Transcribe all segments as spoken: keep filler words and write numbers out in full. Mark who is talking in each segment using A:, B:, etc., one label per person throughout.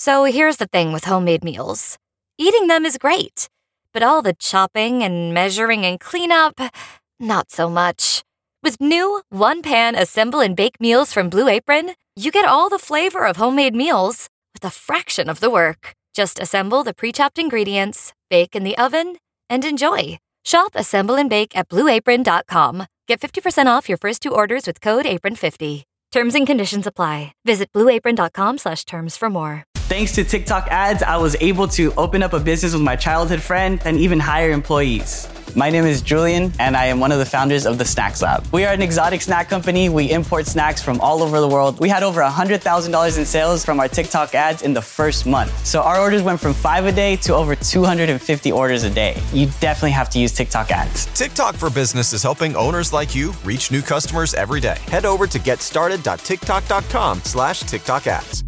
A: So here's the thing with homemade meals. Eating them is great, but all the chopping and measuring and cleanup, not so much. With new one-pan assemble and bake meals from Blue Apron, you get all the flavor of homemade meals with a fraction of the work. Just assemble the pre-chopped ingredients, bake in the oven, and enjoy. Shop, assemble, and bake at blue apron dot com. Get fifty percent off your first two orders with code apron fifty. Terms and conditions apply. Visit blue apron dot com slash terms for more.
B: Thanks to TikTok ads, I was able to open up a business with my childhood friend and even hire employees. My name is Julian, and I am one of the founders of the Snacks Lab. We are an exotic snack company. We import snacks from all over the world. We had over one hundred thousand dollars in sales from our TikTok ads in the first month. So our orders went from five a day to over two hundred fifty orders a day. You definitely have to use TikTok ads.
C: TikTok for Business is helping owners like you reach new customers every day. Head over to getstarted.tiktok.com slash TikTok ads.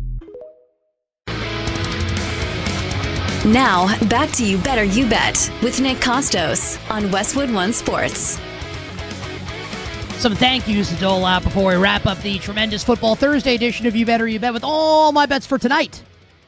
D: Now, back to You Better You Bet with Nick Costos on Westwood One Sports.
E: Some thank yous to dole out before we wrap up the tremendous Football Thursday edition of You Better You Bet with all my bets for tonight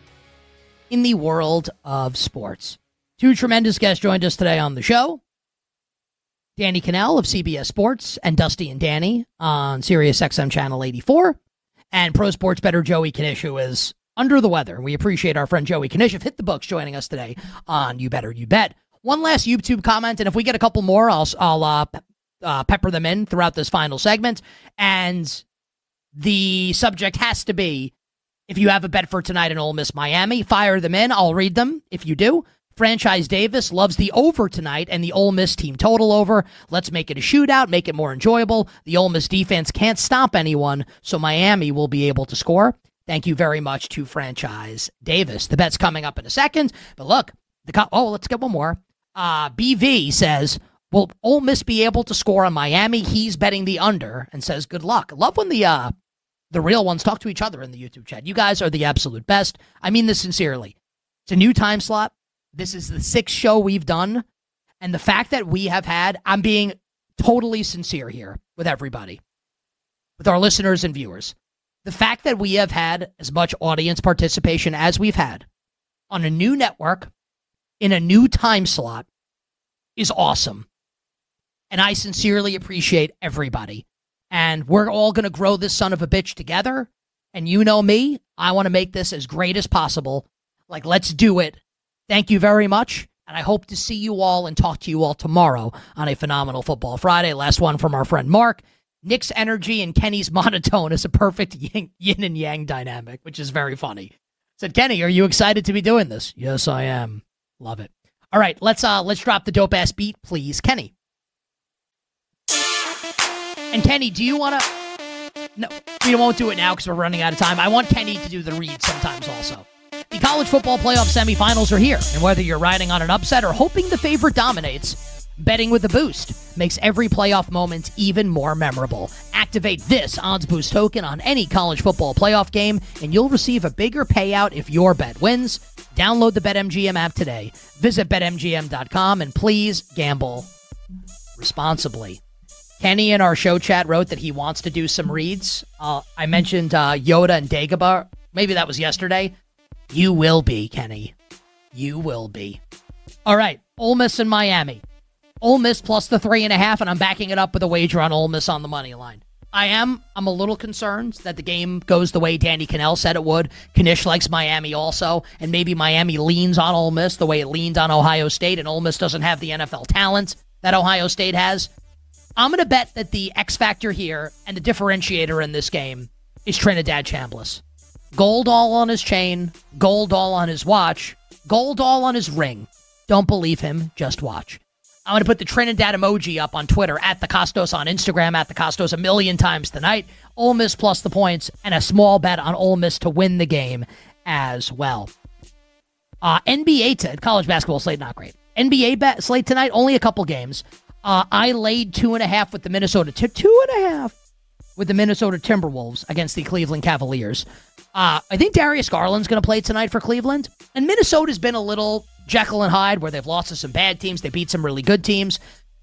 E: in the world of sports. Two tremendous guests joined us today on the show. Danny Kanell of C B S Sports and Dusty and Danny on Sirius X M Channel eighty-four. And pro sports bettor Joey Knish, who is under the weather. We appreciate our friend Joey Knish of Hit the Books joining us today on You Better You Bet. One last YouTube comment, and if we get a couple more, I'll I'll uh, uh, pepper them in throughout this final segment. And the subject has to be, if you have a bet for tonight in Ole Miss Miami, fire them in. I'll read them if you do. Franchise Davis loves the over tonight and the Ole Miss team total over. Let's make it a shootout, make it more enjoyable. The Ole Miss defense can't stop anyone, so Miami will be able to score. Thank you very much to Franchise Davis. The bet's coming up in a second. But look, the co- oh, let's get one more. Uh, B V says, will Ole Miss be able to score on Miami? He's betting the under and says, good luck. Love when the uh, the real ones talk to each other in the YouTube chat. You guys are the absolute best. I mean this sincerely. It's a new time slot. This is the sixth show we've done. And the fact that we have had, I'm being totally sincere here with everybody, with our listeners and viewers. The fact that we have had as much audience participation as we've had on a new network in a new time slot is awesome. And I sincerely appreciate everybody. And we're all going to grow this son of a bitch together. And you know me, I want to make this as great as possible. Like, let's do it. Thank you very much. And I hope to see you all and talk to you all tomorrow on a phenomenal Football Friday. Last one from our friend Mark. Nick's energy and Kenny's monotone is a perfect yin, yin and yang dynamic, which is very funny. Said, Kenny, are you excited to be doing this? Yes, I am. Love it. All right, let's uh let's drop the dope ass beat, please, Kenny. And Kenny, do you want to? No, we won't do it now because we're running out of time. I want Kenny to do the read sometimes also. The college football playoff semifinals are here, and whether you're riding on an upset or hoping the favorite dominates, betting with a boost makes every playoff moment even more memorable. Activate this Odds Boost token on any college football playoff game, and you'll receive a bigger payout if your bet wins. Download the BetMGM app today. Visit bet M G M dot com, and please gamble responsibly. Kenny in our show chat wrote that he wants to do some reads. Uh, I mentioned uh, Yoda and Dagobah. Maybe that was yesterday. You will be, Kenny. You will be. All right, Ole Miss and Miami. Ole Miss plus the three and a half, and I'm backing it up with a wager on Ole Miss on the money line. I am. I'm a little concerned that the game goes the way Danny Kanell said it would. Knish likes Miami also, and maybe Miami leans on Ole Miss the way it leaned on Ohio State, and Ole Miss doesn't have the N F L talent that Ohio State has. I'm going to bet that the X factor here and the differentiator in this game is Trinidad Chambliss. Gold all on his chain, gold all on his watch, gold all on his ring. Don't believe him, just watch. I'm going to put the Trinidad emoji up on Twitter, at the Costos, on Instagram, at the Costos, a million times tonight. Ole Miss plus the points, and a small bet on Ole Miss to win the game as well. Uh, N B A, t- college basketball slate, not great. N B A bet slate tonight, only a couple games. Uh, I laid two and a half with the Minnesota, t- two and a half with the Minnesota Timberwolves against the Cleveland Cavaliers. Uh, I think Darius Garland's going to play tonight for Cleveland. And Minnesota's been a little Jekyll and Hyde, where they've lost to some bad teams. They beat some really good teams.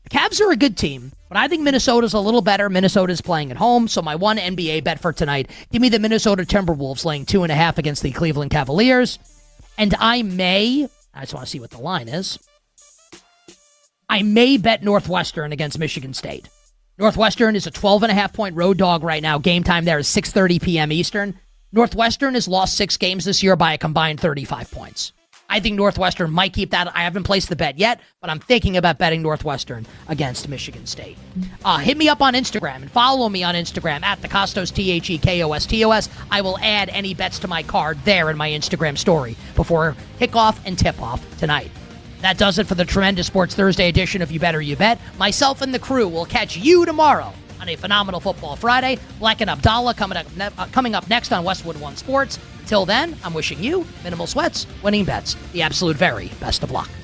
E: The Cavs are a good team, but I think Minnesota's a little better. Minnesota's playing at home, so my one N B A bet for tonight, give me the Minnesota Timberwolves laying two and a half against the Cleveland Cavaliers. And I may, I just want to see what the line is. I may bet Northwestern against Michigan State. Northwestern is a twelve and a half point road dog right now. Game time there is six thirty p.m. Eastern. Northwestern has lost six games this year by a combined thirty-five points. I think Northwestern might keep that. I haven't placed the bet yet, but I'm thinking about betting Northwestern against Michigan State. Uh, hit me up on Instagram and follow me on Instagram at the Costos, T H E K O S T O S. I will add any bets to my card there in my Instagram story before kickoff and tip-off tonight. That does it for the Tremendous Sports Thursday edition of You Better You Bet. Myself and the crew will catch you tomorrow on a phenomenal Football Friday. Black and Abdallah coming up, ne- uh, coming up next on Westwood One Sports. Till then, I'm wishing you minimal sweats, winning bets, the absolute very best of luck.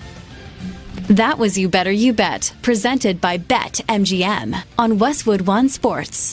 D: That was You Better You Bet, presented by Bet M G M on Westwood One Sports.